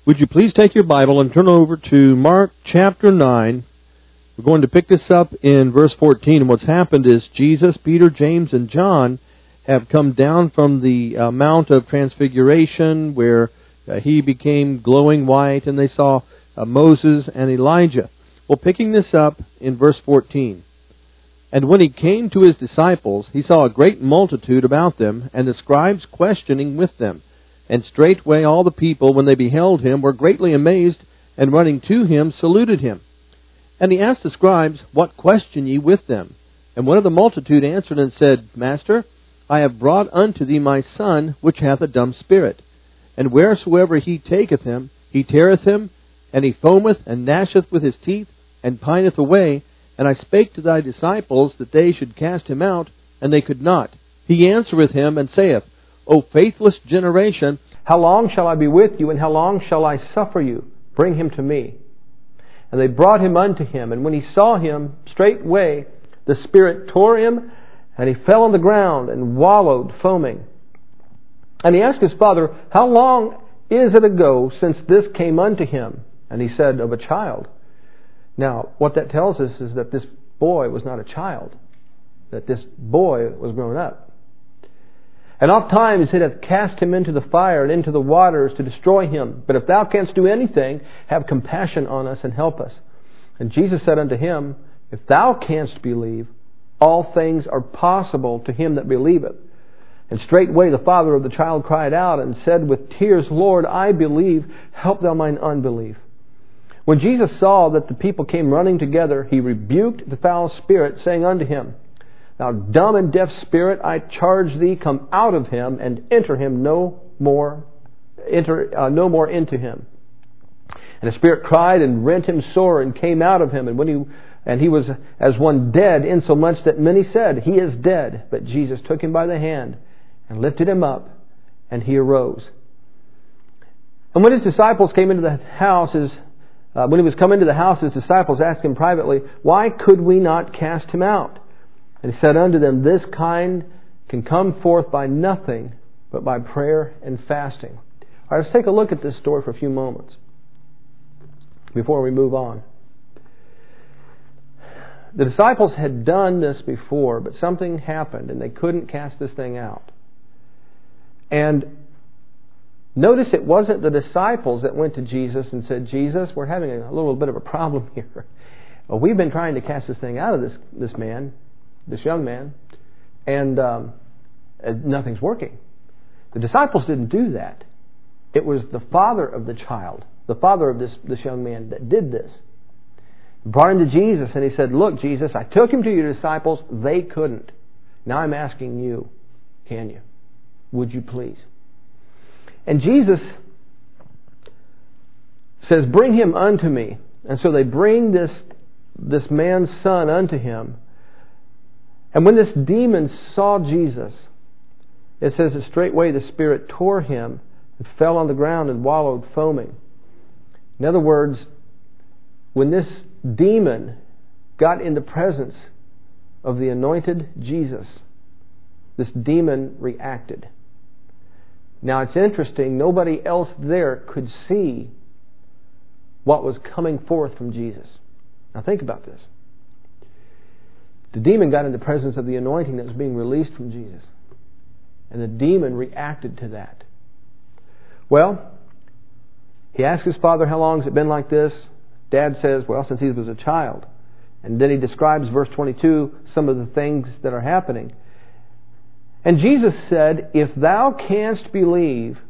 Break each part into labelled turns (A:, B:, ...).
A: Would you please take your Bible and turn over to Mark chapter 9. We're going to pick this up in verse 14. And what's happened is Jesus, Peter, James, and John have come down from the Mount of Transfiguration where he became glowing white, and they saw Moses and Elijah. Well, picking this up in verse 14. And when he came to his disciples, he saw a great multitude about them, and the scribes questioning with them. And straightway all the people, when they beheld him, were greatly amazed, and running to him, saluted him. And he asked the scribes, What question ye with them? And one of the multitude answered and said, Master, I have brought unto thee my son, which hath a dumb spirit. And wheresoever he taketh him, he teareth him, and he foameth, and gnasheth with his teeth, and pineth away. And I spake to thy disciples that they should cast him out, and they could not. He answereth him, and saith, O faithless generation, how long shall I be with you, and how long shall I suffer you? Bring him to me. And they brought him unto him, and when he saw him, straightway the spirit tore him, and he fell on the ground, and wallowed, foaming. And he asked his father, How long is it ago since this came unto him? And he said, Of a child. Now, what that tells us is that this boy was not a child, that this boy was grown up. And oft times it hath cast him into the fire and into the waters to destroy him. But if thou canst do anything, have compassion on us and help us. And Jesus said unto him, If thou canst believe, all things are possible to him that believeth. And straightway the father of the child cried out and said with tears, Lord, I believe, help thou mine unbelief. When Jesus saw that the people came running together, he rebuked the foul spirit, saying unto him, Thou dumb and deaf spirit, I charge thee, come out of him, and enter no more into him. And the spirit cried and rent him sore, and came out of him. And he was as one dead, insomuch that many said, He is dead. But Jesus took him by the hand and lifted him up, and he arose. And when his disciples came into the house, when he was come into the house, his disciples asked him privately, Why could we not cast him out? And he said unto them, This kind can come forth by nothing but by prayer and fasting. All right, let's take a look at this story for a few moments before we move on. The disciples had done this before, but something happened and they couldn't cast this thing out. And notice it wasn't the disciples that went to Jesus and said, Jesus, we're having a little bit of a problem here. Well, we've been trying to cast this thing out of this young man, and nothing's working. The disciples didn't do that. It was the father of the child, the father of this young man that did this. He brought him to Jesus, and he said, Look, Jesus, I took him to your disciples. They couldn't. Now I'm asking you, can you? Would you please? And Jesus says, Bring him unto me. And so they bring this man's son unto him. And when this demon saw Jesus, it says that straightway the spirit tore him and fell on the ground and wallowed, foaming. In other words, when this demon got in the presence of the anointed Jesus, this demon reacted. Now it's interesting, nobody else there could see what was coming forth from Jesus. Now think about this. The demon got in the presence of the anointing that was being released from Jesus. And the demon reacted to that. Well, he asked his father, How long has it been like this? Dad says, well, since he was a child. And then he describes, verse 22, some of the things that are happening. And Jesus said, If thou canst believe,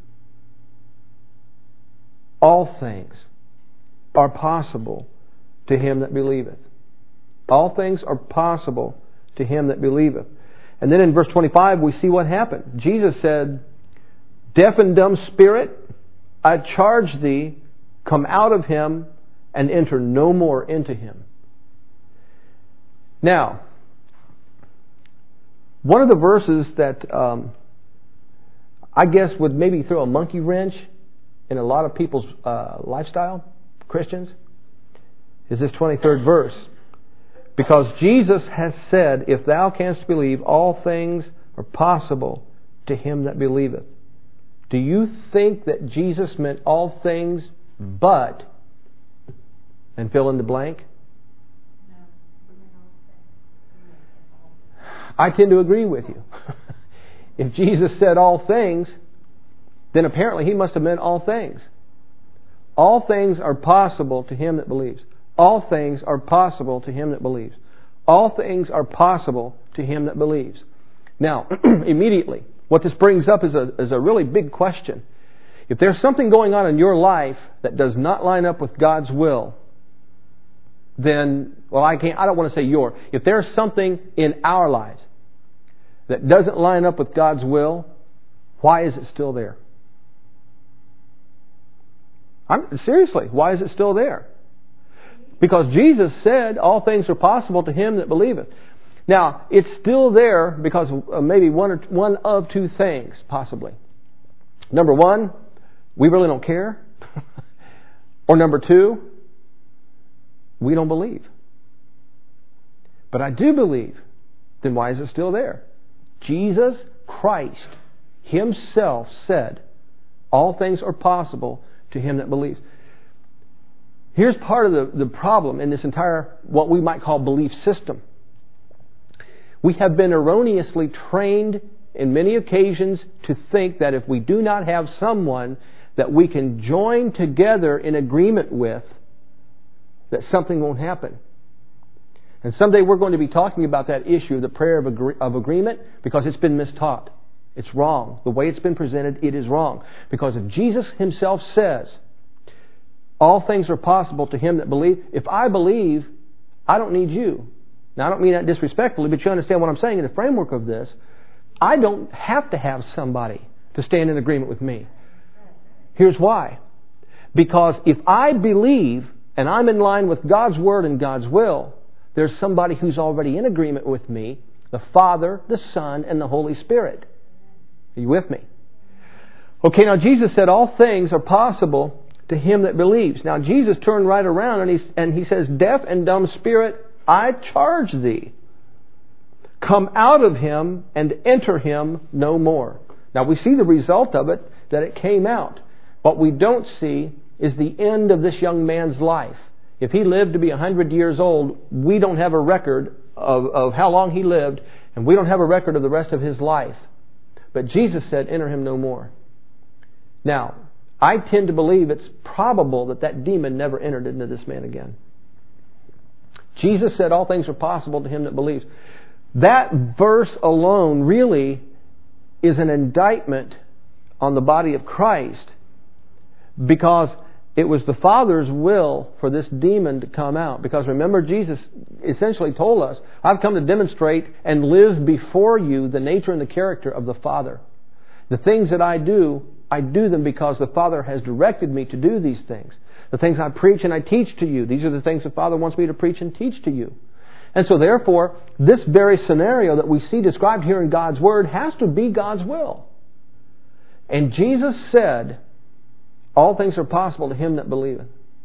A: all things are possible to him that believeth. All things are possible to him that believeth. And then in verse 25 we see what happened. Jesus said, Deaf and dumb spirit, I charge thee, come out of him and enter no more into him. Now, one of the verses that I guess would maybe throw a monkey wrench in a lot of people's lifestyle, Christians, is this 23rd verse. Because Jesus has said, If thou canst believe, all things are possible to him that believeth. Do you think that Jesus meant all things
B: but, and fill in the blank. I tend to agree with you. If Jesus said all things, then apparently He must have meant all things. All things are possible to him that believes. All things are possible to him that believes. All things are possible to him that believes. Now, immediately, what this brings up is a really big question. If there's something going on in your life that does not line up with God's will, then, well, I don't want to say your. If there's something in our lives that doesn't line up with God's will, why is it still there? Seriously, why is it still there? Because Jesus said, all things are possible to him that believeth. Now, it's still there because of maybe one of two things, possibly. Number one, we really don't care. Or number two, we don't believe. But I do believe. Then why is it still there? Jesus Christ Himself said, all things are possible to him that believes. Here's part of the problem in this entire, what we might call belief system. We have been erroneously trained in many occasions to think that if we do not have someone that we can join together in agreement with, that something won't happen. And someday we're going to be talking about that issue of the prayer of agreement, because it's been mistaught. It's wrong. The way it's been presented, it is wrong. Because if Jesus Himself says, all things are possible to him that believes, if I believe, I don't need you. Now, I don't mean that disrespectfully, but you understand what I'm saying in the framework of this. I don't have to have somebody to stand in agreement with me. Here's why. Because if I believe, and I'm in line with God's Word and God's will, there's somebody who's already in agreement with me, the Father, the Son, and the Holy Spirit. Are you with me? Okay, now Jesus said all things are possible to him that believes. Now Jesus turned right around and he says, deaf and dumb spirit, I charge thee, come out of him and enter him no more. Now we see the result of it, that it came out. What we don't see is the end of this young man's life. If he lived to be 100 years old, we don't have a record of how long he lived, and we don't have a record of the rest of his life. But Jesus said, enter him no more. Now, I tend to believe it's probable that that demon never entered into this man again. Jesus said all things are possible to him that believes. That verse alone really is an indictment on the body of Christ, because it was the Father's will for this demon to come out. Because remember, Jesus essentially told us, I've come to demonstrate and live before you the nature and the character of the Father. The things that I do them because the Father has directed me to do these things. The things I preach and I teach to you, these are the things the Father wants me to preach and teach to you. And so therefore, this very scenario that we see described here in God's Word has to be God's will. And Jesus said, all things are possible to him that believeth.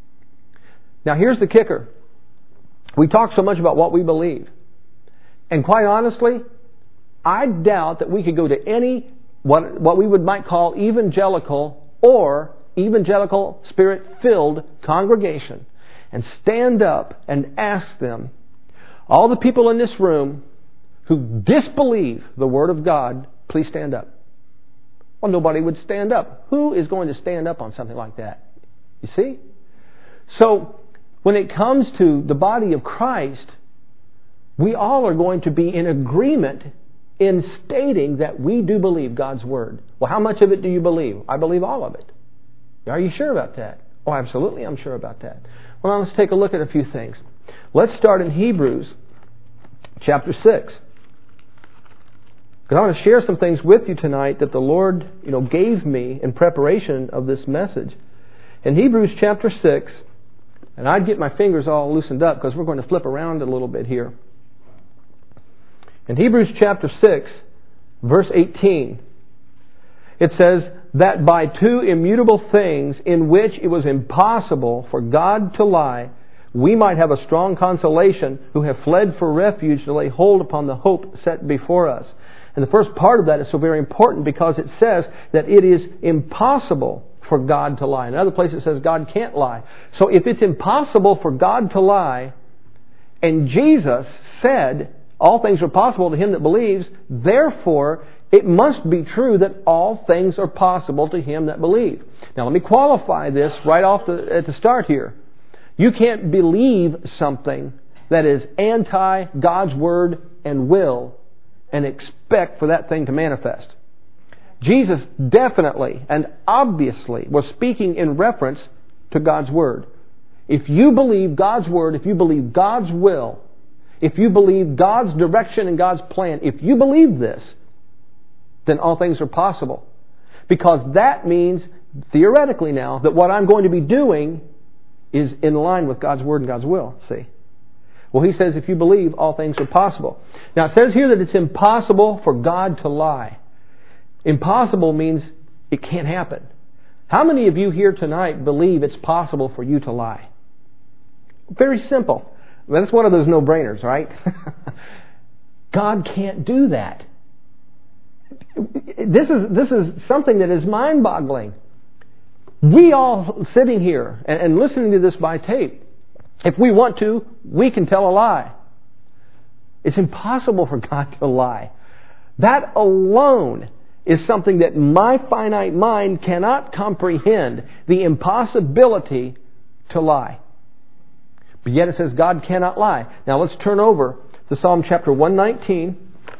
B: Now here's the kicker. We talk so much about what we believe. And quite honestly, I doubt that we could go to any, what we might call evangelical or evangelical Spirit-filled congregation and stand up and ask them, all the people in this room who disbelieve the Word of God, please stand up. Well, nobody would stand up. Who is going to stand up on something like that? You see? So, when it comes to the body of Christ, we all are going to be in agreement in stating that we do believe God's Word. Well, how much of it do you believe? I believe all of it. Are you sure about that? Oh, absolutely, I'm sure about that. Well, now let's take a look at a few things. Let's start in Hebrews chapter 6. Because I want to share some things with you tonight that the Lord, gave me in preparation of this message. In Hebrews chapter 6, and I'd get my fingers all loosened up because we're going to flip around a little bit here. In Hebrews chapter 6, verse 18, it says, that by two immutable things in which it was impossible for God to lie, we might have a strong consolation who have fled for refuge to lay hold upon the hope set before us. And the first part of that is so very important because it says that it is impossible for God to lie. Another place it says God can't lie. So if it's impossible for God to lie, and Jesus said all things are possible to him that believes, therefore it must be true that all things are possible to him that believes. Now let me qualify this right off at the start here. You can't believe something that is anti God's Word and will and expect for that thing to manifest. Jesus definitely and obviously was speaking in reference to God's Word. If you believe God's Word, if you believe God's will, if you believe God's direction and God's plan, if you believe this, then all things are possible. Because that means, theoretically now, that what I'm going to be doing is in line with God's Word and God's will. See? Well, he says if you believe, all things are possible. Now it says here that it's impossible for God to lie. Impossible means it can't happen. How many of you here tonight believe it's possible for you to lie? Very simple. That's one of those no-brainers, right? God can't do that. This is something that is mind-boggling. We all sitting here and listening to this by tape, if we want to, we can tell a lie. It's impossible for God to lie. That alone is something that my finite mind cannot comprehend, the impossibility to lie. But yet it says God cannot lie. Now let's turn over to Psalm chapter 119.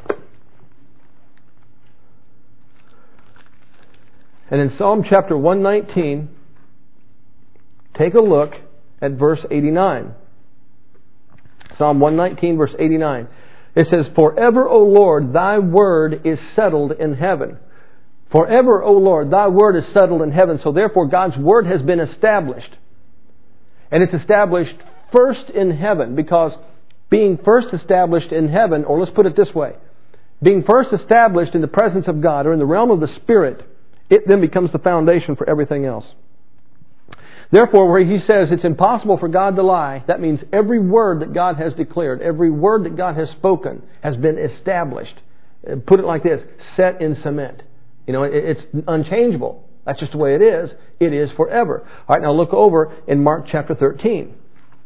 B: And in Psalm chapter 119, take a look at verse 89. Psalm 119, verse 89. It says, "Forever, O Lord, thy word is settled in heaven." Forever, O Lord, thy word is settled in heaven. So therefore, God's word has been established. And it's established first in heaven, because being first established in heaven, or let's put it this way, being first established in the presence of God, or in the realm of the Spirit, it then becomes the foundation for everything else. Therefore, where he says it's impossible for God to lie, that means every word that God has declared, every word that God has spoken has been established. Put it like this, set in cement. You know, it's unchangeable. That's just the way it is. It is forever. All right, now look over in Mark chapter 13.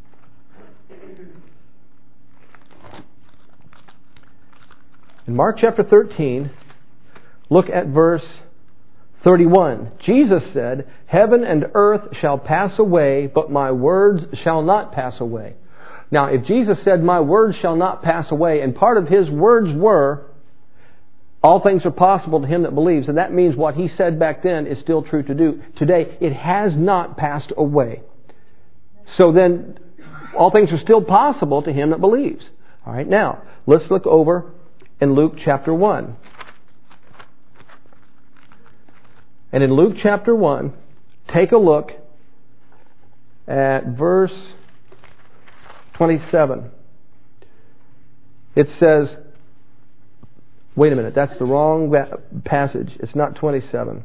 B: In Mark chapter 13, look at verse 31. Jesus said, "Heaven and earth shall pass away, but my words shall not pass away." Now, if Jesus said, "My words shall not pass away," and part of His words were, all things are possible to him that believes, and that means what He said back then is still true to do. Today, it has not passed away. So then, all things are still possible to him that believes. All right, now, let's look over in Luke chapter 1. And in Luke chapter 1, take a look at verse 27. It says, wait a minute, that's the wrong passage. It's not 27.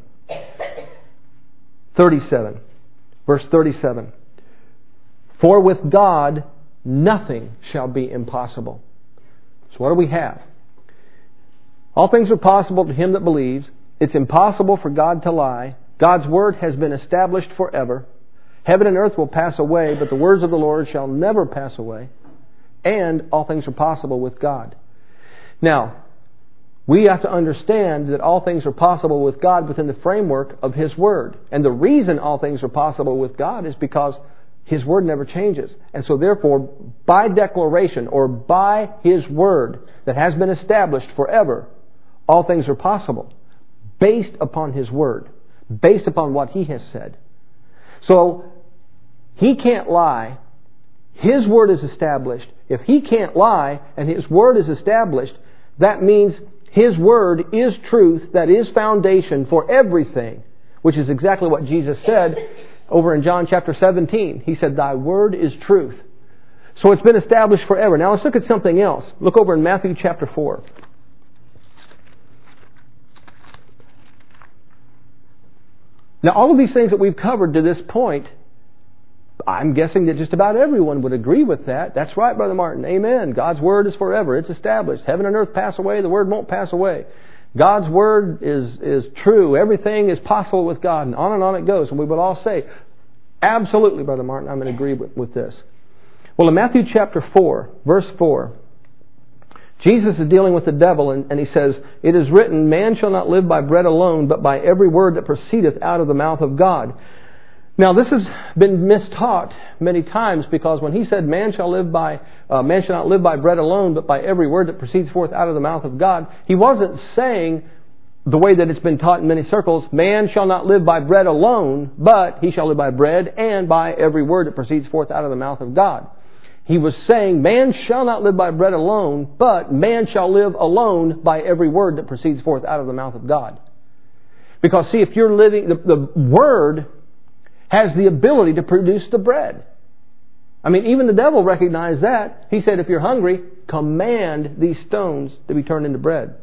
B: 37. Verse 37. "For with God nothing shall be impossible." So what do we have? All things are possible to him that believes. It's impossible for God to lie. God's word has been established forever. Heaven and earth will pass away, but the words of the Lord shall never pass away. And all things are possible with God. Now, we have to understand that all things are possible with God within the framework of His Word. And the reason all things are possible with God is because His Word never changes. And so therefore, by declaration or by His Word that has been established forever, all things are possible. Based upon His Word. Based upon what He has said. So, He can't lie. His Word is established. If He can't lie and His Word is established, that means His Word is truth that is foundation for everything, which is exactly what Jesus said over in John chapter 17. He said, "Thy Word is truth." So it's been established forever. Now let's look at something else. Look over in Matthew chapter 4. Now all of these things that we've covered to this point, I'm guessing that just about everyone would agree with that. That's right, Brother Martin. Amen. God's Word is forever. It's established. Heaven and earth pass away. The Word won't pass away. God's Word is true. Everything is possible with God. And on it goes. And we would all say, absolutely, Brother Martin, I'm in agreement with this. Well, in Matthew chapter 4, verse 4, Jesus is dealing with the devil, and he says, "It is written, man shall not live by bread alone, but by every word that proceedeth out of the mouth of God." Now, this has been mistaught many times, because when he said, man shall not live by bread alone, but by every word that proceeds forth out of the mouth of God, he wasn't saying, the way that it's been taught in many circles, man shall not live by bread alone, but he shall live by bread and by every word that proceeds forth out of the mouth of God. He was saying, man shall not live by bread alone, but man shall live alone by every word that proceeds forth out of the mouth of God. Because see, if you're living, the Word has the ability to produce the bread. I mean, even the devil recognized that. He said, if you're hungry, command these stones to be turned into bread.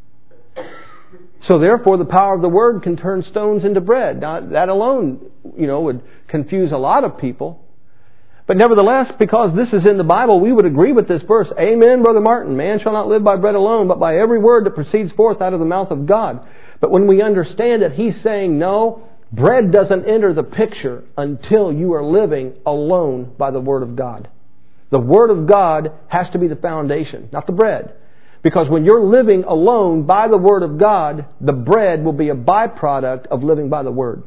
B: So therefore, the power of the Word can turn stones into bread. Now, that alone, would confuse a lot of people. But nevertheless, because this is in the Bible, we would agree with this verse. Amen, Brother Martin. Man shall not live by bread alone, but by every word that proceeds forth out of the mouth of God. But when we understand that he's saying, no, bread doesn't enter the picture until you are living alone by the Word of God. The Word of God has to be the foundation, not the bread. Because when you're living alone by the Word of God, the bread will be a byproduct of living by the Word.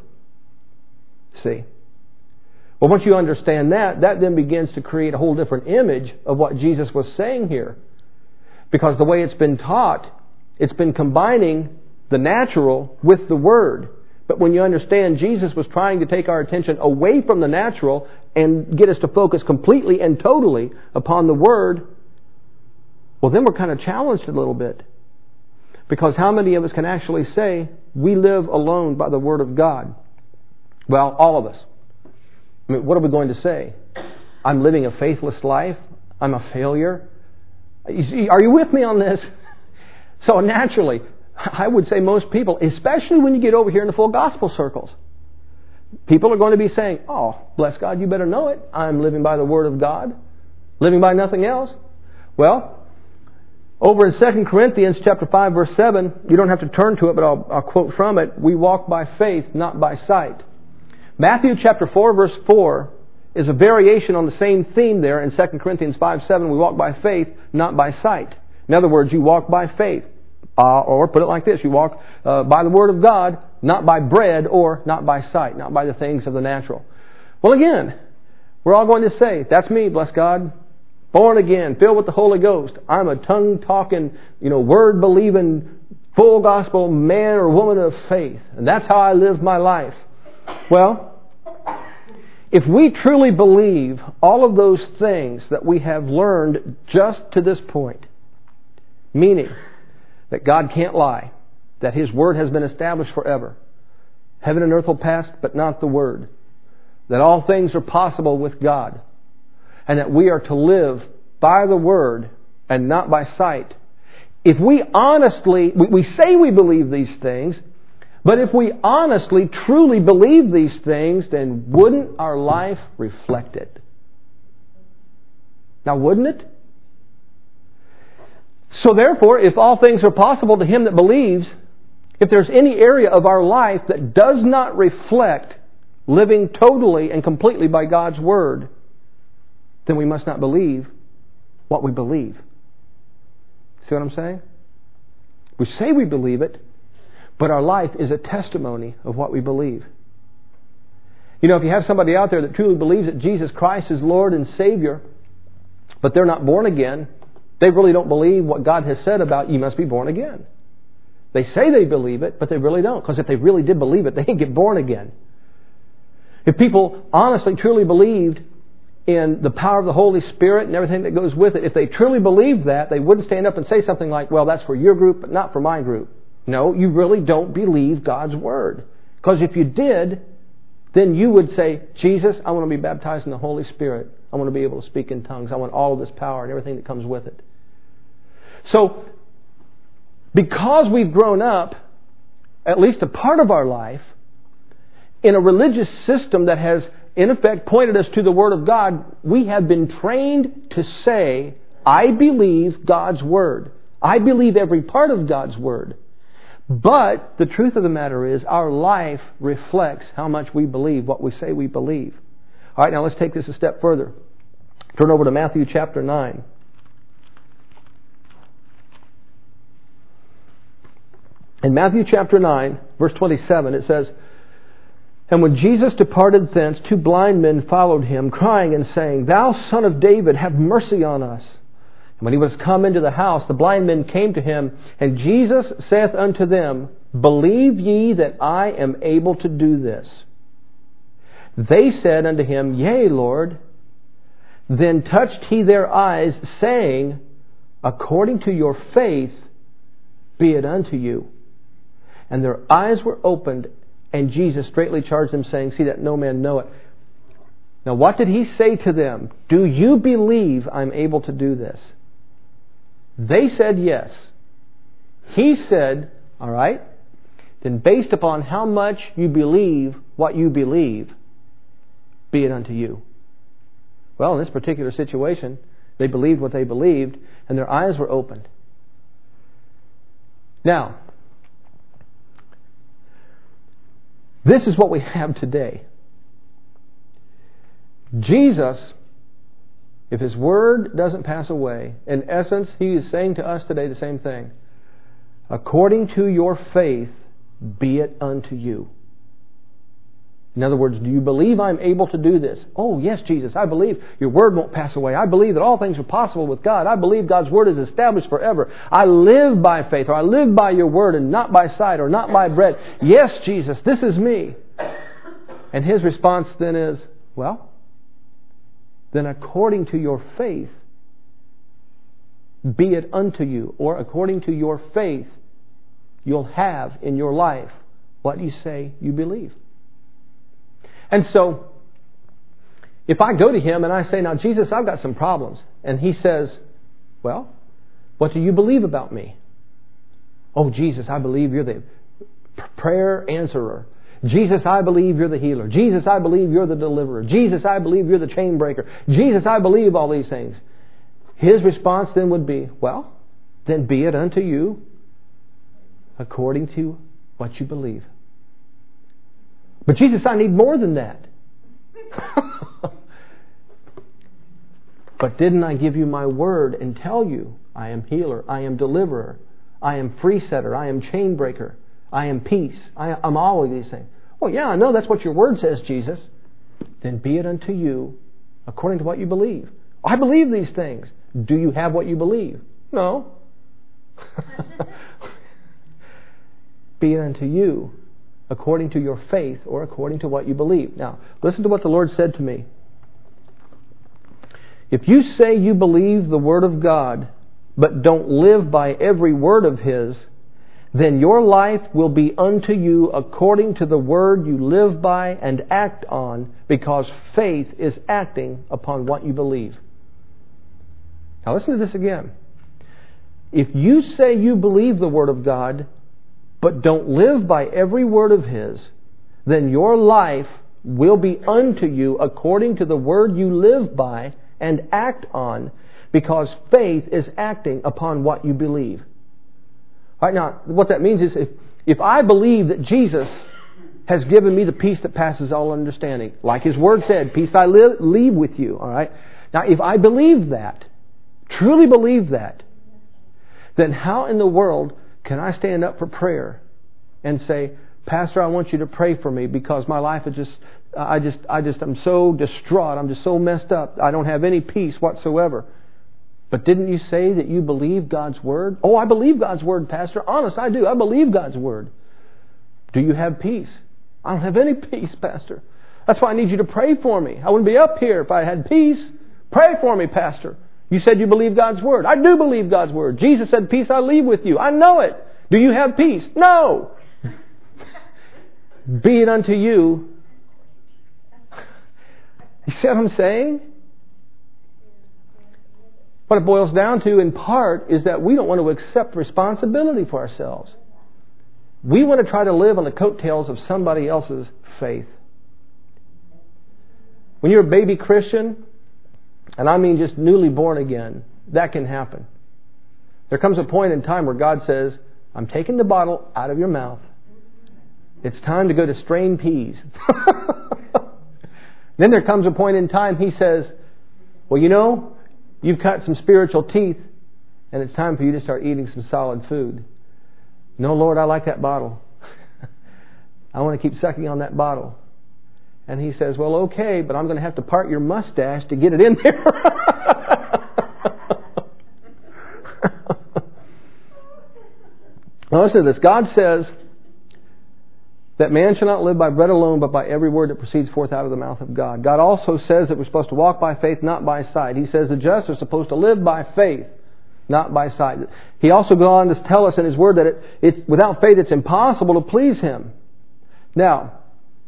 B: See? Well, once you understand that then begins to create a whole different image of what Jesus was saying here. Because the way it's been taught, it's been combining the natural with the Word. But when you understand Jesus was trying to take our attention away from the natural and get us to focus completely and totally upon the Word, well, then we're kind of challenged a little bit. Because how many of us can actually say, we live alone by the Word of God? Well, all of us. I mean, what are we going to say? I'm living a faithless life. I'm a failure. Are you with me on this? So naturally, I would say most people, especially when you get over here in the full gospel circles, people are going to be saying, oh, bless God, you better know it. I'm living by the Word of God. Living by nothing else. Well, over in 2 Corinthians chapter 5, verse 7, you don't have to turn to it, but I'll quote from it. We walk by faith, not by sight. Matthew chapter 4, verse 4 is a variation on the same theme there in 2 Corinthians 5, 7. We walk by faith, not by sight. In other words, you walk by faith. Or put it like this, you walk by the Word of God, not by bread or not by sight, not by the things of the natural. Well, again, we're all going to say, that's me, bless God. Born again, filled with the Holy Ghost. I'm a tongue-talking, word-believing, full gospel man or woman of faith. And that's how I live my life. Well, if we truly believe all of those things that we have learned just to this point, meaning that God can't lie, that His Word has been established forever, heaven and earth will pass, but not the Word, that all things are possible with God, and that we are to live by the Word and not by sight. If we honestly, we say we believe these things, but if we honestly, truly believe these things, then wouldn't our life reflect it? Now, wouldn't it? So therefore, if all things are possible to him that believes, if there's any area of our life that does not reflect living totally and completely by God's Word, then we must not believe what we believe. See what I'm saying? We say we believe it, but our life is a testimony of what we believe. If you have somebody out there that truly believes that Jesus Christ is Lord and Savior, but they're not born again, they really don't believe what God has said about you must be born again. They say they believe it, but they really don't. Because if they really did believe it, they didn't get born again. If people honestly, truly believed in the power of the Holy Spirit and everything that goes with it, if they truly believed that, they wouldn't stand up and say something like, well, that's for your group, but not for my group. No, you really don't believe God's Word. Because if you did, then you would say, Jesus, I want to be baptized in the Holy Spirit. I want to be able to speak in tongues. I want all of this power and everything that comes with it. So, because we've grown up, at least a part of our life, in a religious system that has, in effect, pointed us to the Word of God, we have been trained to say, I believe God's Word. I believe every part of God's Word. But the truth of the matter is our life reflects how much we believe what we say we believe. All right, now let's take this a step further. Turn over to Matthew chapter 9. In Matthew chapter 9, verse 27, it says, "And when Jesus departed thence, 2 blind men followed him, crying and saying, Thou Son of David, have mercy on us. And when he was come into the house, the blind men came to him, and Jesus saith unto them, Believe ye that I am able to do this? They said unto him, Yea, Lord. Then touched he their eyes, saying, According to your faith be it unto you. And their eyes were opened, and Jesus straightly charged them, saying, See that no man know it." Now what did he say to them? "Do you believe I'm able to do this?" They said yes. He said, all right, then based upon how much you believe what you believe, be it unto you. Well, in this particular situation, they believed what they believed, and their eyes were opened. Now, this is what we have today. Jesus, if His Word doesn't pass away, in essence, He is saying to us today the same thing. According to your faith, be it unto you. In other words, do you believe I'm able to do this? Oh, yes, Jesus, I believe your Word won't pass away. I believe that all things are possible with God. I believe God's Word is established forever. I live by faith, or I live by your Word and not by sight, or not by bread. Yes, Jesus, this is me. And His response then is, well, then according to your faith, be it unto you. Or according to your faith, you'll have in your life what you say you believe. And so, if I go to Him and I say, now Jesus, I've got some problems. And He says, well, what do you believe about me? Oh, Jesus, I believe you're the prayer answerer. Jesus, I believe you're the healer. Jesus, I believe you're the deliverer. Jesus, I believe you're the chain breaker. Jesus, I believe all these things. His response then would be, well, then be it unto you according to what you believe. But Jesus, I need more than that. But didn't I give you my word and tell you I am healer, I am deliverer, I am free setter, I am chain breaker, I am peace, I'm all of these things. Well, yeah, I know that's what your word says, Jesus. Then be it unto you according to what you believe. I believe these things. Do you have what you believe? No. Be it unto you according to your faith, or according to what you believe. Now, listen to what the Lord said to me. If you say you believe the Word of God, but don't live by every word of His, then your life will be unto you according to the Word you live by and act on, because faith is acting upon what you believe. Now listen to this again. If you say you believe the Word of God, but don't live by every word of His, then your life will be unto you according to the Word you live by and act on, because faith is acting upon what you believe. All right, now, what that means is if I believe that Jesus has given me the peace that passes all understanding, like His Word said, peace I leave with you, all right? Now, if I believe that, truly believe that, then how in the world can I stand up for prayer and say, Pastor, I want you to pray for me because my life is I'm so distraught, I'm just so messed up, I don't have any peace whatsoever. But didn't you say that you believe God's Word? Oh, I believe God's Word, Pastor. Honest, I do. I believe God's Word. Do you have peace? I don't have any peace, Pastor. That's why I need you to pray for me. I wouldn't be up here if I had peace. Pray for me, Pastor. You said you believe God's Word. I do believe God's Word. Jesus said, peace I leave with you. I know it. Do you have peace? No. Be it unto you. You see what I'm saying? What it boils down to, in part, is that we don't want to accept responsibility for ourselves. We want to try to live on the coattails of somebody else's faith. When you're a baby Christian, and I mean just newly born again, that can happen. There comes a point in time where God says, I'm taking the bottle out of your mouth. It's time to go to strain peas. Then there comes a point in time he says, well, you know, you've cut some spiritual teeth and it's time for you to start eating some solid food. No, Lord, I like that bottle. I want to keep sucking on that bottle. And he says, well, okay, but I'm going to have to part your mustache to get it in there. Now listen to this. God says that man shall not live by bread alone, but by every word that proceeds forth out of the mouth of God. God also says that we're supposed to walk by faith, not by sight. He says the just are supposed to live by faith, not by sight. He also goes on to tell us in His Word that without faith it's impossible to please Him. Now,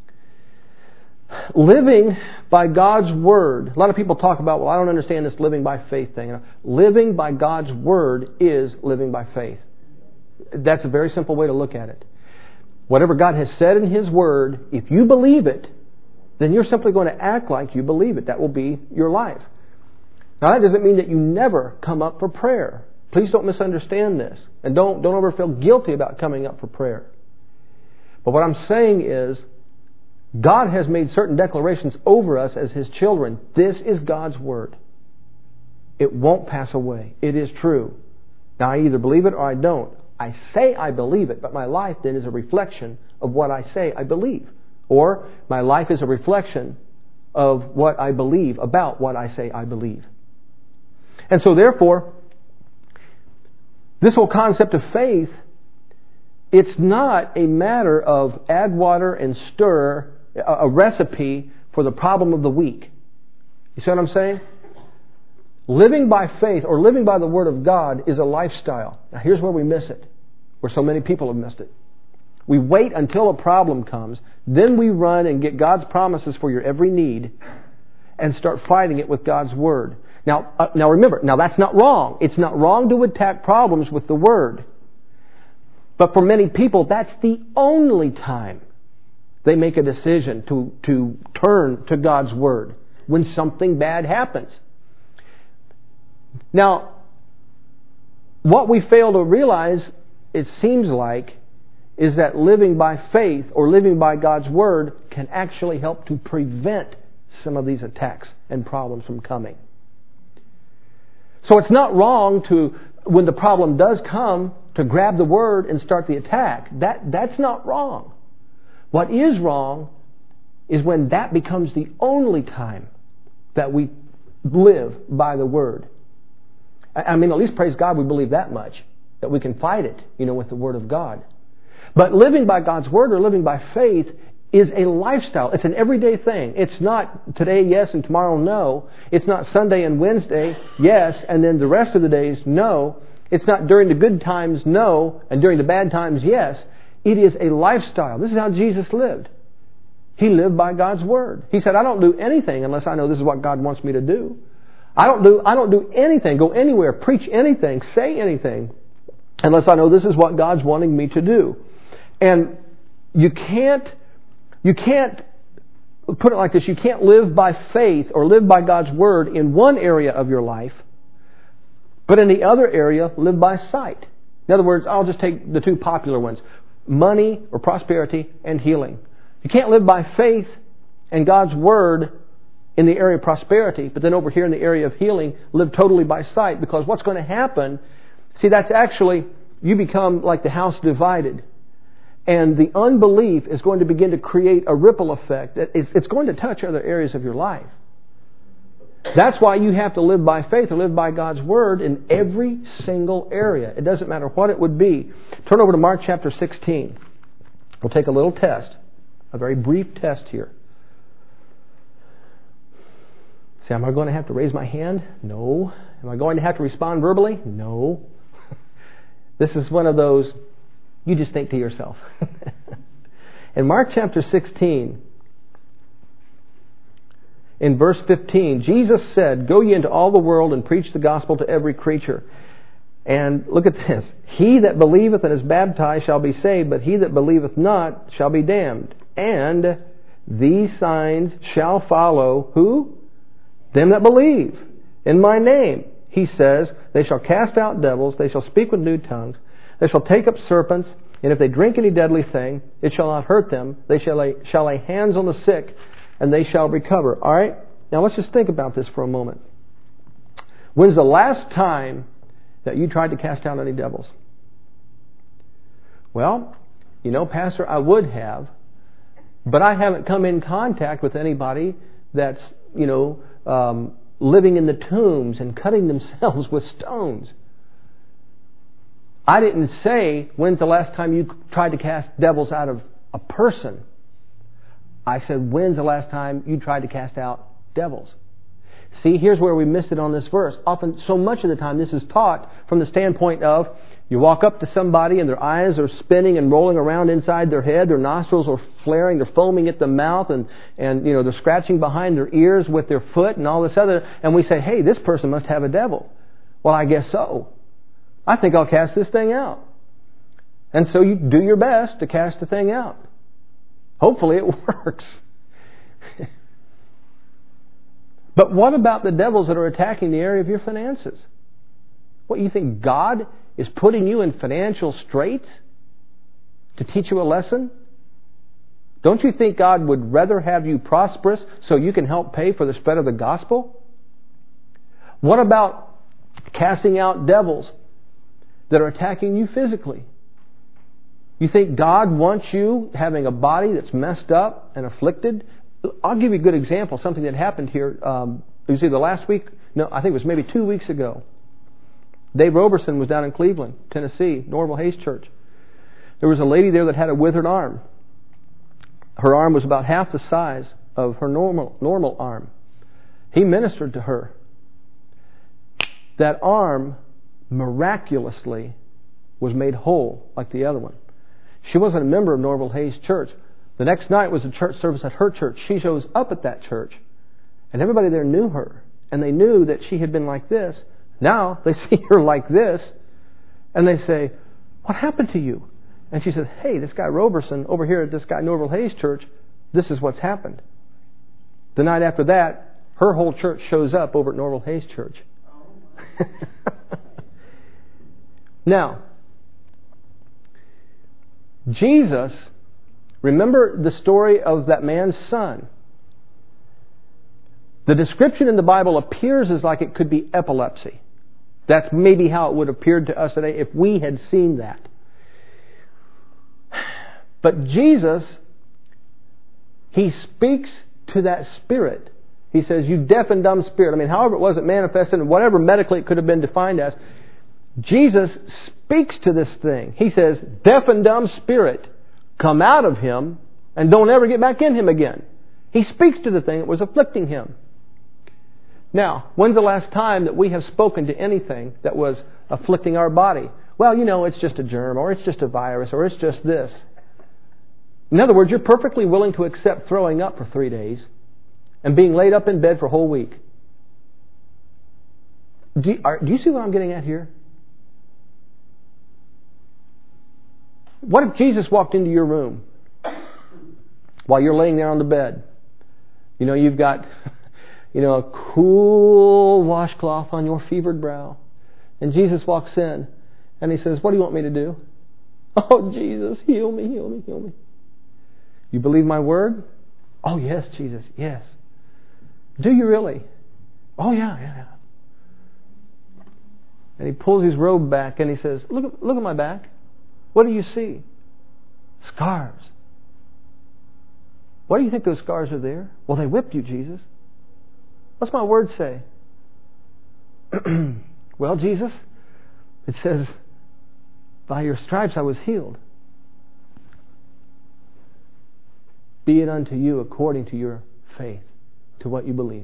B: living by God's Word, a lot of people talk about, well, I don't understand this living by faith thing. Living by God's Word is living by faith. That's a very simple way to look at it. Whatever God has said in His Word, if you believe it, then you're simply going to act like you believe it. That will be your life. Now that doesn't mean that you never come up for prayer. Please don't misunderstand this. And don't ever feel guilty about coming up for prayer. But what I'm saying is, God has made certain declarations over us as His children. This is God's Word. It won't pass away. It is true. Now I either believe it or I don't. I say I believe it, but my life then is a reflection of what I say I believe. Or my life is a reflection of what I believe about what I say I believe. And so therefore, this whole concept of faith, it's not a matter of add water and stir, a recipe for the problem of the week. You see what I'm saying? Living by faith or living by the Word of God is a lifestyle. Now here's where we miss it, where so many people have missed it. We wait until a problem comes, then we run and get God's promises for your every need and start fighting it with God's Word. Now remember, that's not wrong. It's not wrong to attack problems with the Word. But for many people, that's the only time they make a decision to turn to God's Word, when something bad happens. Now, what we fail to realize, it seems like, is that living by faith or living by God's Word can actually help to prevent some of these attacks and problems from coming. So it's not wrong to, when the problem does come, to grab the Word and start the attack. That's not wrong. What is wrong is when that becomes the only time that we live by the Word. I mean, at least praise God we believe that much, that we can fight it, with the Word of God. But living by God's Word or living by faith is a lifestyle. It's an everyday thing. It's not today yes and tomorrow no. It's not Sunday and Wednesday yes and then the rest of the days no. It's not during the good times no and during the bad times yes. It is a lifestyle. This is how Jesus lived. He lived by God's Word. He said, I don't do anything unless I know this is what God wants me to do. I don't do anything, go anywhere, preach anything, say anything, unless I know this is what God's wanting me to do. And you can't put it like this, you can't live by faith or live by God's Word in one area of your life, but in the other area, live by sight. In other words, I'll just take the two popular ones, money or prosperity and healing. You can't live by faith and God's Word in the area of prosperity, but then over here in the area of healing, live totally by sight. Because what's going to happen, see, that's actually, you become like the house divided. And the unbelief is going to begin to create a ripple effect. It's going to touch other areas of your life. That's why you have to live by faith or live by God's Word in every single area. It doesn't matter what it would be. Turn over to Mark chapter 16. We'll take a little test, a very brief test here. See, am I going to have to raise my hand? No. Am I going to have to respond verbally? No. This is one of those, you just think to yourself. In Mark chapter 16, in verse 15, Jesus said, Go ye into all the world and preach the gospel to every creature. And look at this. He that believeth and is baptized shall be saved, but he that believeth not shall be damned. And these signs shall follow, who? Them that believe in my name. He says, they shall cast out devils, they shall speak with new tongues, They shall take up serpents, and if they drink any deadly thing, it shall not hurt them. They shall lay hands on the sick, and they shall recover. All right? Now let's just think about this for a moment. When's the last time that you tried to cast out any devils? Well, Pastor, I would have, but I haven't come in contact with anybody that's, living in the tombs and cutting themselves with stones. I didn't say, when's the last time you tried to cast devils out of a person? I said, when's the last time you tried to cast out devils? See, here's where we miss it on this verse. Often, so much of the time, this is taught from the standpoint of you walk up to somebody and their eyes are spinning and rolling around inside their head, their nostrils are flaring, they're foaming at the mouth, and they're scratching behind their ears with their foot and all this other, and we say, hey, this person must have a devil. Well, I guess so. I think I'll cast this thing out. And so you do your best to cast the thing out. Hopefully it works. But what about the devils that are attacking the area of your finances? What, you think God is putting you in financial straits to teach you a lesson? Don't you think God would rather have you prosperous so you can help pay for the spread of the gospel? What about casting out devils that are attacking you physically? You think God wants you having a body that's messed up and afflicted? I'll give you a good example, something that happened here. It was either last week, no, I think it was maybe 2 weeks ago. Dave Roberson was down in Cleveland, Tennessee, Norval Hayes Church. There was a lady there that had a withered arm. Her arm was about half the size of her normal arm. He ministered to her. That arm miraculously was made whole like the other one. She wasn't a member of Norval Hayes Church. The next night was a church service at her church. She shows up at that church, and everybody there knew her, and they knew that she had been like this. Now they see her like this, and they say, "What happened to you?" And she says, "Hey, this guy Roberson over here at this guy Norval Hayes Church, this is what's happened." The night after that, her whole church shows up over at Norval Hayes Church. Now, Jesus, remember the story of that man's son. The description in the Bible appears as like it could be epilepsy. That's maybe how it would have appeared to us today if we had seen that. But Jesus, He speaks to that spirit. He says, "You deaf and dumb spirit." I mean, however it was it manifested and whatever medically it could have been defined as, Jesus speaks to this thing. He says, "Deaf and dumb spirit, come out of him and don't ever get back in him again." He speaks to the thing that was afflicting him. Now, when's the last time that we have spoken to anything that was afflicting our body? Well, it's just a germ, or it's just a virus, or it's just this. In other words, you're perfectly willing to accept throwing up for 3 days and being laid up in bed for a whole week. Do you see what I'm getting at here? What if Jesus walked into your room while you're laying there on the bed? You've got, a cool washcloth on your fevered brow. And Jesus walks in and He says, "What do you want me to do?" "Oh, Jesus, heal me, heal me, heal me." "You believe my word?" "Oh, yes, Jesus, yes." "Do you really?" "Oh, yeah. And He pulls His robe back and He says, look at my back. What do you see?" "Scars." "Why do you think those scars are there?" "Well, they whipped you, Jesus." "What's my word say?" "Well, Jesus, it says, by your stripes I was healed. Be it unto you according to your faith, to what you believe."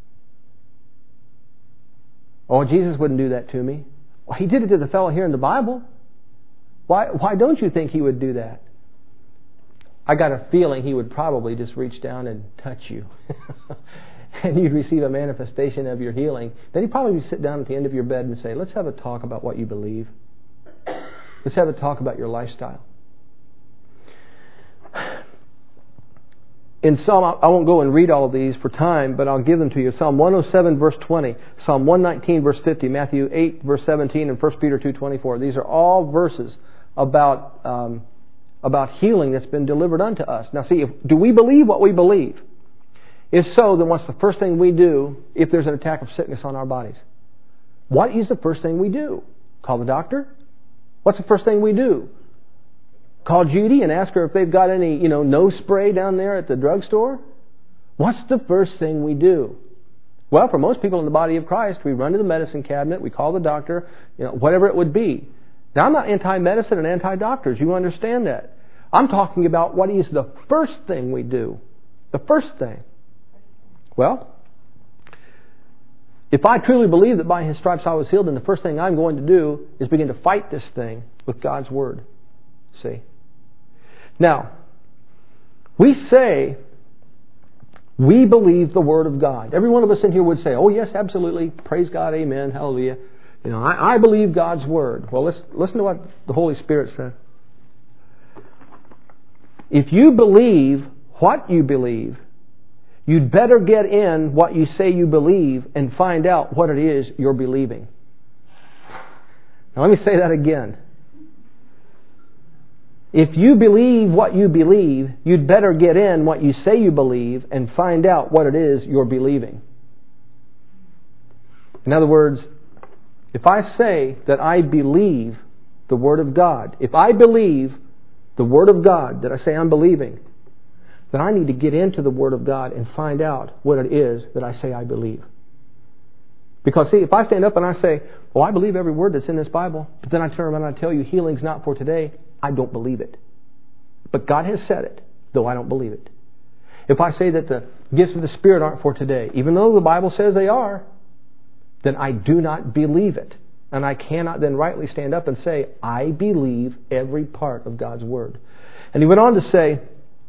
B: "Oh, Jesus wouldn't do that to me." "Well, He did it to the fellow here in the Bible. Why don't you think He would do that?" "I got a feeling He would probably just reach down and touch you." And you'd receive a manifestation of your healing. Then He'd probably sit down at the end of your bed and say, "Let's have a talk about what you believe. Let's have a talk about your lifestyle." In Psalm, I won't go and read all of these for time, but I'll give them to you. Psalm 107 verse 20, Psalm 119 verse 50, Matthew 8 verse 17, and 1 Peter 2:24. These are all verses about healing that's been delivered unto us. Now see, do we believe what we believe? If so, then what's the first thing we do if there's an attack of sickness on our bodies? What is the first thing we do? Call the doctor? What's the first thing we do? Call Judy and ask her if they've got any, nose spray down there at the drugstore? What's the first thing we do? Well, for most people in the body of Christ, we run to the medicine cabinet, we call the doctor, whatever it would be. Now, I'm not anti-medicine and anti-doctors. You understand that. I'm talking about what is the first thing we do. The first thing. Well, if I truly believe that by His stripes I was healed, then the first thing I'm going to do is begin to fight this thing with God's Word. See? Now, we say we believe the Word of God. Every one of us in here would say, oh yes, absolutely, praise God, amen, hallelujah. I believe God's Word. Well, listen to what the Holy Spirit said. If you believe what you believe, you'd better get in what you say you believe and find out what it is you're believing. Now let me say that again. If you believe what you believe, you'd better get in what you say you believe and find out what it is you're believing. In other words, if I say that I believe the Word of God, if I believe the Word of God that I say I'm believing, then I need to get into the Word of God and find out what it is that I say I believe. Because see, if I stand up and I say, well, I believe every word that's in this Bible, but then I turn around and I tell you healing's not for today, I don't believe it. But God has said it, though I don't believe it. If I say that the gifts of the Spirit aren't for today, even though the Bible says they are, then I do not believe it. And I cannot then rightly stand up and say, I believe every part of God's Word. And he went on to say,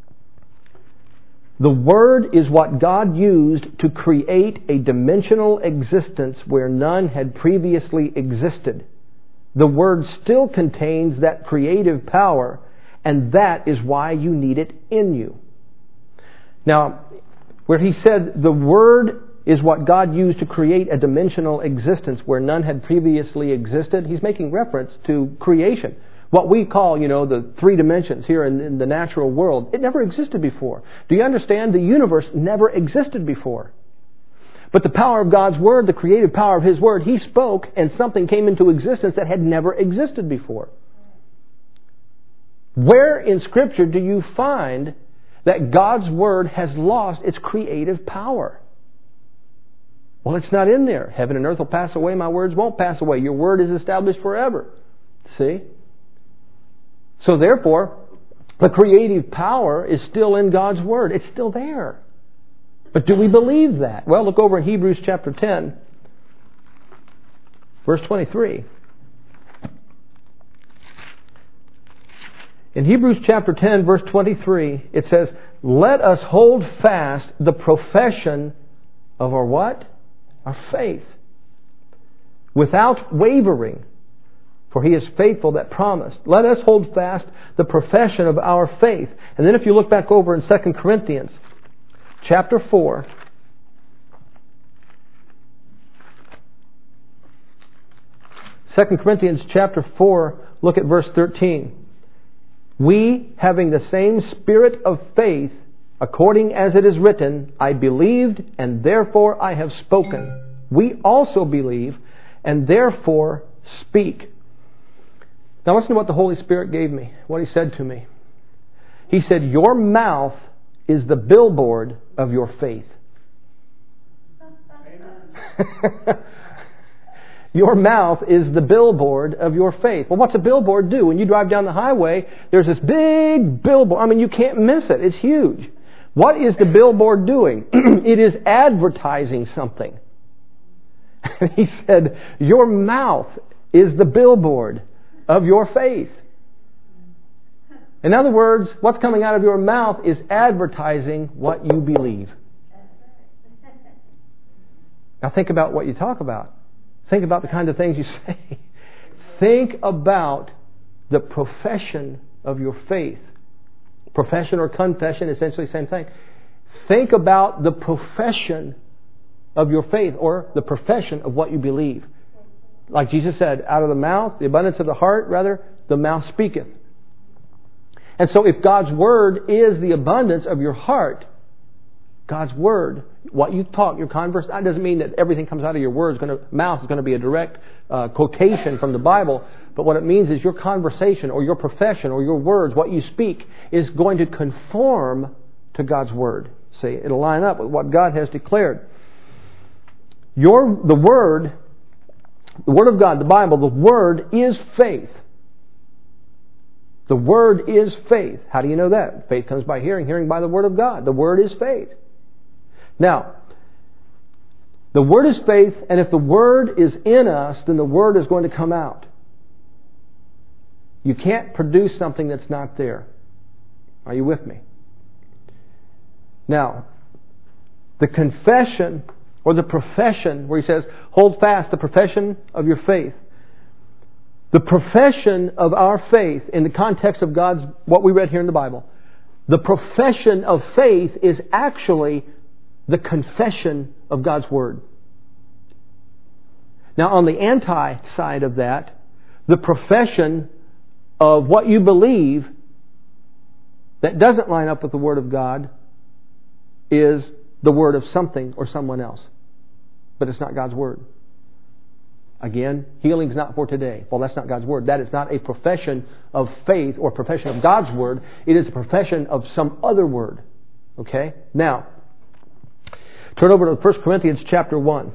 B: the Word is what God used to create a dimensional existence where none had previously existed. The Word still contains that creative power, and that is why you need it in you. Now, where he said the Word is what God used to create a dimensional existence where none had previously existed, he's making reference to creation. What we call, the three dimensions here in the natural world, it never existed before. Do you understand? The universe never existed before. But the power of God's Word, the creative power of His Word, He spoke and something came into existence that had never existed before. Where in Scripture do you find that God's Word has lost its creative power? Well, it's not in there. Heaven and earth will pass away, my words won't pass away. Your Word is established forever. See? So therefore, the creative power is still in God's Word. It's still there. But do we believe that? Well, look over in Hebrews chapter 10, verse 23. In Hebrews chapter 10, verse 23, it says, let us hold fast the profession of our what? Our faith. Without wavering, for He is faithful that promised. Let us hold fast the profession of our faith. And then if you look back over in 2 Corinthians chapter 4, Second Corinthians chapter 4, look at verse 13. We, having the same spirit of faith, according as it is written, I believed, and therefore I have spoken. We also believe, and therefore speak. Now listen to what the Holy Spirit gave me, what He said to me. He said, your mouth is the billboard of your faith. Your mouth is the billboard of your faith. Well, what's a billboard do? When you drive down the highway, there's this big billboard. I mean, you can't miss it. It's huge. What is the billboard doing? It is advertising something. He said, your mouth is the billboard of your faith. In other words, what's coming out of your mouth is advertising what you believe. Now think about what you talk about. Think about the kind of things you say. Think about the profession of your faith. Profession or confession, essentially the same thing. think about the profession of your faith, or the profession of what you believe. Like Jesus said, out of the mouth, the abundance of the heart, rather, the mouth speaketh. And so if God's Word is the abundance of your heart, God's Word, what you talk, your converse, that doesn't mean that everything comes out of your mouth is going to be a direct quotation from the Bible. But what it means is your conversation or your profession or your words, what you speak, is going to conform to God's Word. See, it'll line up with what God has declared. The Word of God, the Bible, the Word is faith. The Word is faith. How do you know that? Faith comes by hearing, hearing by the Word of God. The Word is faith. Now, the Word is faith, and if the Word is in us, then the Word is going to come out. You can't produce something that's not there. Are you with me? Now, the confession or the profession, where he says, hold fast the profession of your faith. The profession of our faith in the context of God's, what we read here in the Bible, the profession of faith is actually the confession of God's Word. Now, on the anti-side of that, the profession of what you believe that doesn't line up with the Word of God is the word of something or someone else. But it's not God's Word. Again, healing's not for today. Well, that's not God's Word. That is not a profession of faith or profession of God's Word. It is a profession of some other word. Okay? Now, turn over to 1 Corinthians chapter 1.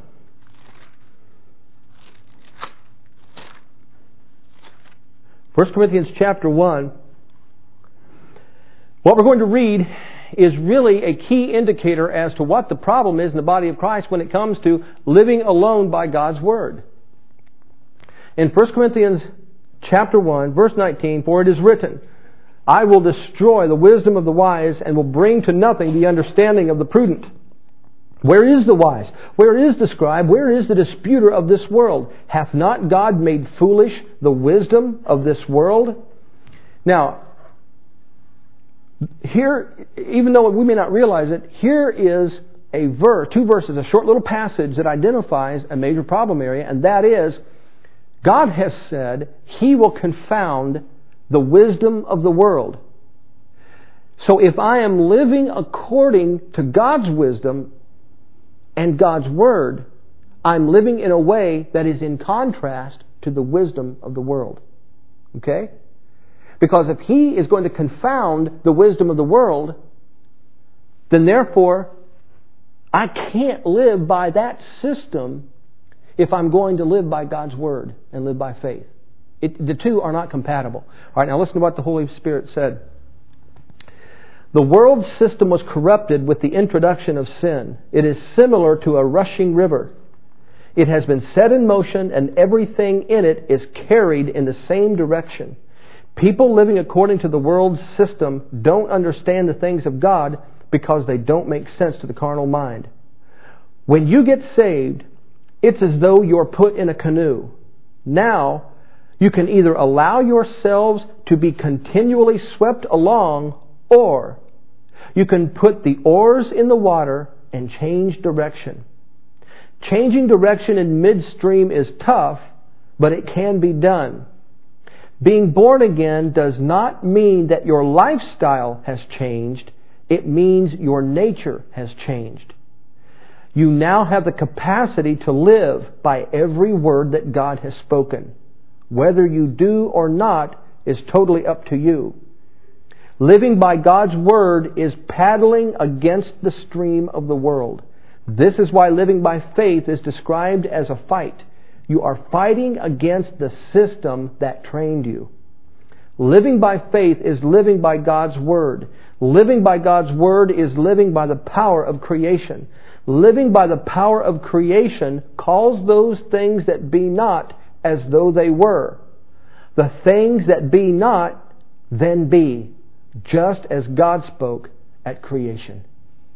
B: 1 Corinthians chapter 1. What we're going to read is really a key indicator as to what the problem is in the body of Christ when it comes to living alone by God's Word. In 1 Corinthians chapter 1, verse 19, for it is written, I will destroy the wisdom of the wise and will bring to nothing the understanding of the prudent. Where is the wise? Where is the scribe? Where is the disputer of this world? Hath not God made foolish the wisdom of this world? Now, here, even though we may not realize it, here is a verse, two verses, a short little passage that identifies a major problem area, and that is, God has said He will confound the wisdom of the world. So if I am living according to God's wisdom and God's Word, I'm living in a way that is in contrast to the wisdom of the world. Okay? Because if He is going to confound the wisdom of the world, then therefore I can't live by that system if I'm going to live by God's Word and live by faith. The two are not compatible. All right, now listen to what the Holy Spirit said. The world's system was corrupted with the introduction of sin. It is similar to a rushing river. It has been set in motion and everything in it is carried in the same direction. People living according to the world's system don't understand the things of God because they don't make sense to the carnal mind. When you get saved, it's as though you're put in a canoe. Now, you can either allow yourselves to be continually swept along, or you can put the oars in the water and change direction. Changing direction in midstream is tough, but it can be done. Being born again does not mean that your lifestyle has changed. It means your nature has changed. You now have the capacity to live by every word that God has spoken. Whether you do or not is totally up to you. Living by God's Word is paddling against the stream of the world. This is why living by faith is described as a fight. You are fighting against the system that trained you. Living by faith is living by God's Word. Living by God's Word is living by the power of creation. Living by the power of creation calls those things that be not as though they were. The things that be not then be, just as God spoke at creation.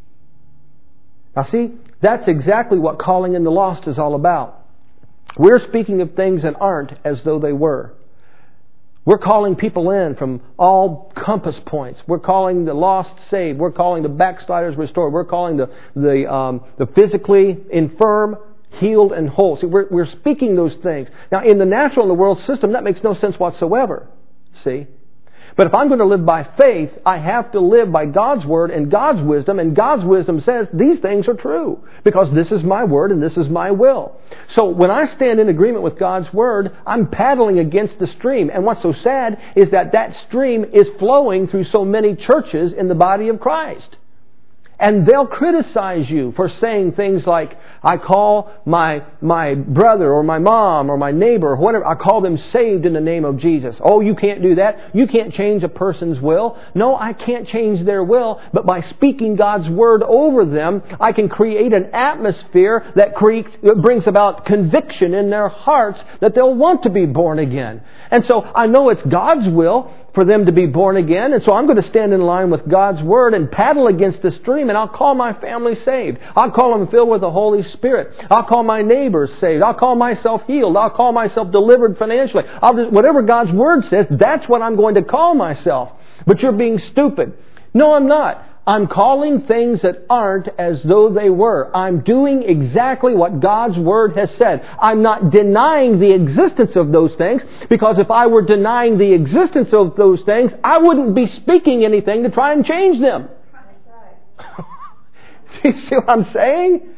B: Now see, that's exactly what calling in the lost is all about. We're speaking of things that aren't as though they were. We're calling people in from all compass points. We're calling the lost saved. We're calling the backsliders restored. We're calling the physically infirm healed and whole. See, we're speaking those things. Now, in the natural, in the world system, that makes no sense whatsoever. See? But if I'm going to live by faith, I have to live by God's Word and God's wisdom, and God's wisdom says these things are true, because this is my Word and this is my will. So when I stand in agreement with God's Word, I'm paddling against the stream. And what's so sad is that that stream is flowing through so many churches in the body of Christ. And they'll criticize you for saying things like, I call my brother or my mom or my neighbor or whatever, I call them saved in the name of Jesus. Oh, you can't do that. You can't change a person's will. No, I can't change their will, but by speaking God's Word over them, I can create an atmosphere that brings about conviction in their hearts that they'll want to be born again. And so I know it's God's will for them to be born again, and so I'm going to stand in line with God's Word and paddle against the stream, and I'll call my family saved. I'll call them filled with the Holy Spirit. I'll call my neighbors saved. I'll call myself healed. I'll call myself delivered financially. Whatever God's Word says, that's what I'm going to call myself. But you're being stupid. No, I'm not. I'm calling things that aren't as though they were. I'm doing exactly what God's Word has said. I'm not denying the existence of those things, because if I were denying the existence of those things, I wouldn't be speaking anything to try and change them. That's right. You see what I'm saying?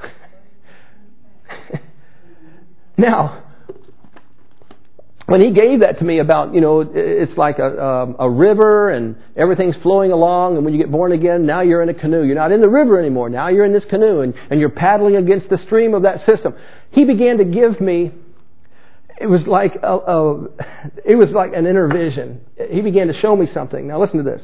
B: Now, when he gave that to me about, it's like a river and everything's flowing along, and when you get born again, now you're in a canoe. You're not in the river anymore. Now you're in this canoe, and you're paddling against the stream of that system. He began to give me, it was like an inner vision. He began to show me something. Now listen to this.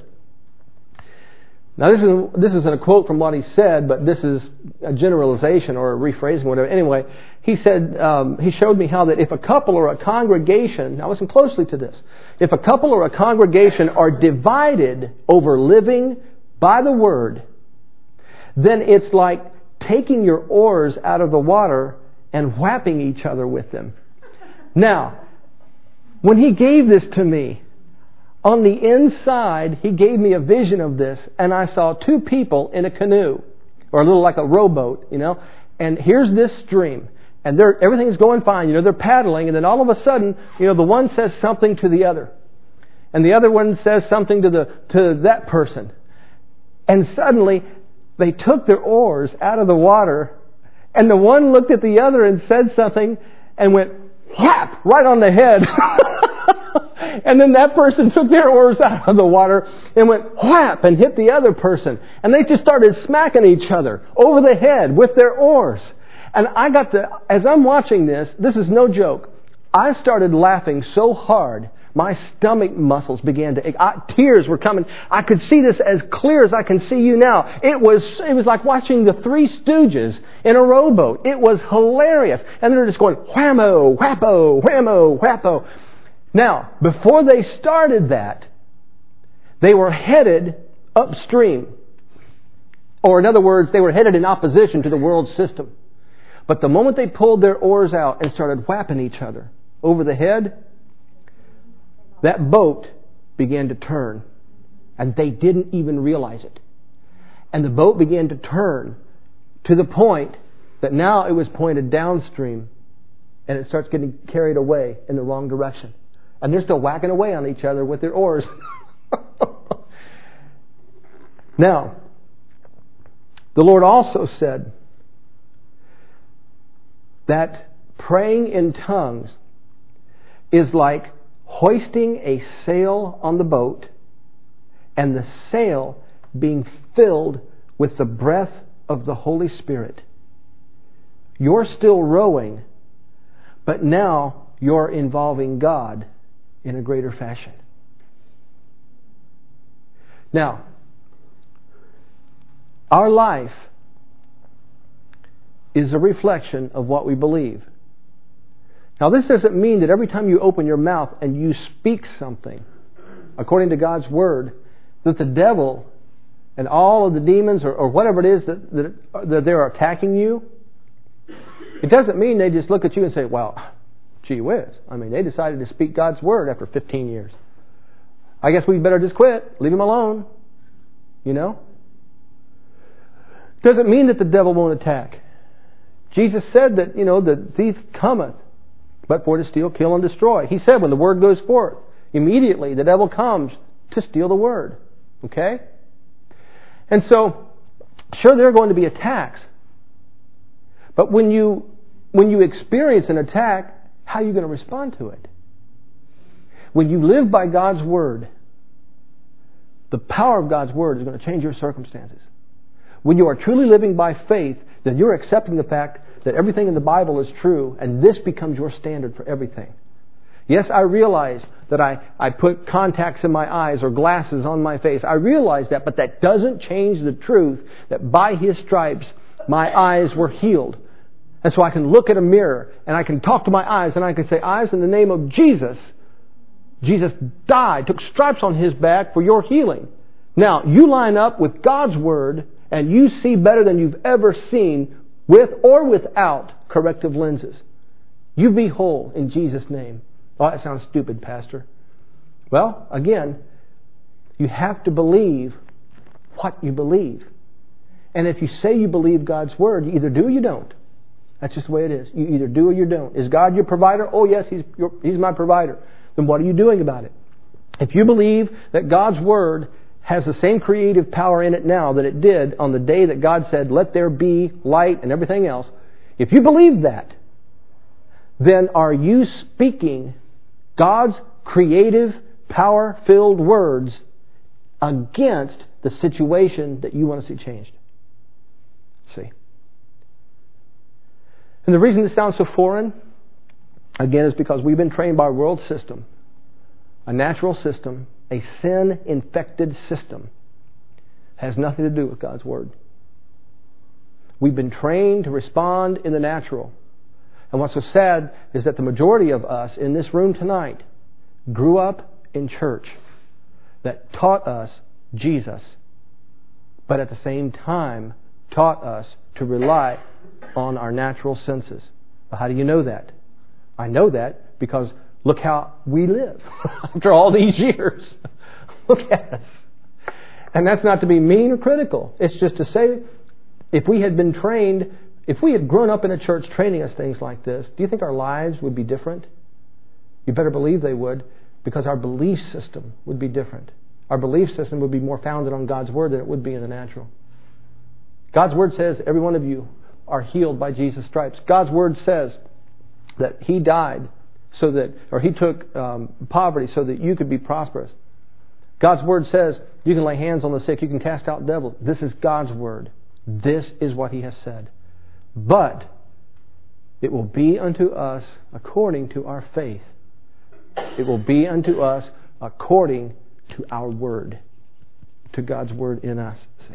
B: Now this isn't a quote from what he said, but this is a generalization or a rephrasing, whatever. Anyway, he said, he showed me how that if a couple or a congregation, now listen closely to this, if a couple or a congregation are divided over living by the Word, then it's like taking your oars out of the water and whapping each other with them. Now, when he gave this to me, on the inside, he gave me a vision of this, and I saw two people in a canoe, or a little like a rowboat, and here's this stream, and everything's going fine, they're paddling, and then all of a sudden, the one says something to the other, and the other one says something to that person, and suddenly they took their oars out of the water, and the one looked at the other and said something, and went whap right on the head. And then that person took their oars out of the water and went whap and hit the other person. And they just started smacking each other over the head with their oars. And as I'm watching this is no joke, I started laughing so hard, my stomach muscles began to ache. Tears were coming. I could see this as clear as I can see you now. It was like watching the Three Stooges in a rowboat. It was hilarious. And they're just going whammo, whappo, whammo, whappo. Now, before they started that, they were headed upstream. Or in other words, they were headed in opposition to the world system. But the moment they pulled their oars out and started whapping each other over the head, that boat began to turn. And they didn't even realize it. And the boat began to turn to the point that now it was pointed downstream, and it starts getting carried away in the wrong direction. And they're still whacking away on each other with their oars. Now, the Lord also said that praying in tongues is like hoisting a sail on the boat and the sail being filled with the breath of the Holy Spirit. You're still rowing, but now you're involving God in a greater fashion. Now, our life is a reflection of what we believe. Now, this doesn't mean that every time you open your mouth and you speak something according to God's Word, that the devil and all of the demons or whatever it is that they're attacking you, it doesn't mean they just look at you and say, well, Gee whiz. I mean, they decided to speak God's Word after 15 years. I guess we better just quit. Leave them alone. You know? Doesn't mean that the devil won't attack. Jesus said that, the thief cometh, but for to steal, kill, and destroy. He said when the Word goes forth, immediately the devil comes to steal the Word. Okay? And so, sure, there are going to be attacks. But when you experience an attack, how are you going to respond to it? When you live by God's Word, the power of God's Word is going to change your circumstances. When you are truly living by faith, then you're accepting the fact that everything in the Bible is true, and this becomes your standard for everything. Yes, I realize that I put contacts in my eyes or glasses on my face. I realize that, but that doesn't change the truth that by His stripes my eyes were healed. And so I can look at a mirror and I can talk to my eyes and I can say, eyes, in the name of Jesus, Jesus died, took stripes on His back for your healing. Now, you line up with God's Word and you see better than you've ever seen with or without corrective lenses. You be whole in Jesus' name. Oh, that sounds stupid, Pastor. Well, again, you have to believe what you believe. And if you say you believe God's Word, you either do or you don't. That's just the way it is. You either do or you don't. Is God your provider? Oh, yes, He's my provider. Then what are you doing about it? If you believe that God's Word has the same creative power in it now that it did on the day that God said, let there be light and everything else, if you believe that, then are you speaking God's creative, power-filled words against the situation that you want to see changed? See? And the reason this sounds so foreign, again, is because we've been trained by a world system, a natural system, a sin-infected system. Has nothing to do with God's Word. We've been trained to respond in the natural. And what's so sad is that the majority of us in this room tonight grew up in church that taught us Jesus, but at the same time taught us to rely on our natural senses. Well, how do you know that? I know that because look how we live after all these years. Look at us. And that's not to be mean or critical. It's just to say, if we had been trained, if we had grown up in a church training us things like this, do you think our lives would be different? You better believe they would, because our belief system would be different. Our belief system would be more founded on God's Word than it would be in the natural. God's Word says every one of you are healed by Jesus' stripes. God's Word says that He died so that, or He took poverty so that you could be prosperous. God's Word says you can lay hands on the sick, you can cast out devils. This is God's Word. This is what He has said. But it will be unto us according to our faith. It will be unto us according to our word, to God's Word in us. See?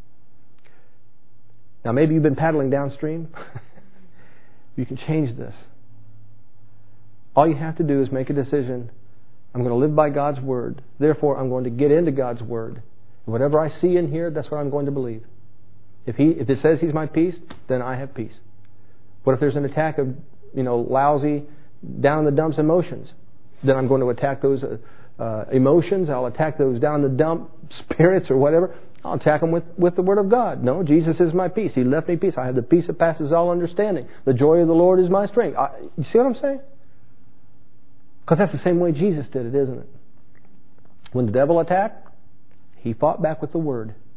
B: Now maybe you've been paddling downstream. You can change this. All you have to do is make a decision. I'm going to live by God's Word. Therefore, I'm going to get into God's Word. Whatever I see and hear, that's what I'm going to believe. If it says He's my peace, then I have peace. What if there's an attack of, lousy, down in the dumps emotions? Then I'm going to attack those emotions. I'll attack those down in the dump spirits or whatever. I'll attack them with the Word of God. No, Jesus is my peace. He left me peace. I have the peace that passes all understanding. The joy of the Lord is my strength. You see what I'm saying? Because that's the same way Jesus did it, isn't it? When the devil attacked, He fought back with the Word.